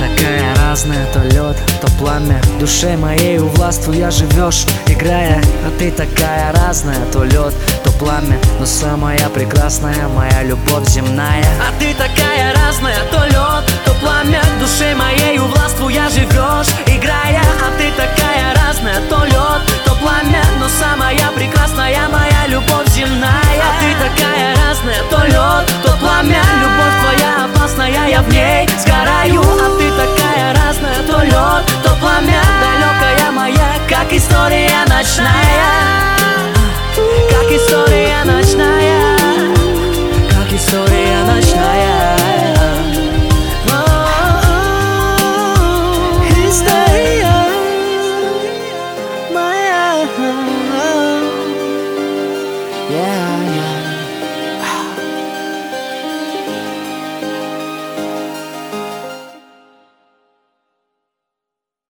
такая разная, то лед, то пламя. В душе моей властвуя живешь, играя. А ты такая разная, то лед, то пламя. Но самая прекрасная моя любовь земная. А ты такая разная, то лед, то пламя. В душе моей властвуя живешь, играя. А ты такая разная, то лед, то пламя. Но самая прекрасная моя любовь земная. А ты такая разная, то лед, то пламя. Любовь твоя опасная, я в ней сгораю. А ты такая разная, то лед, то пламя. Далекая моя, как история ночная.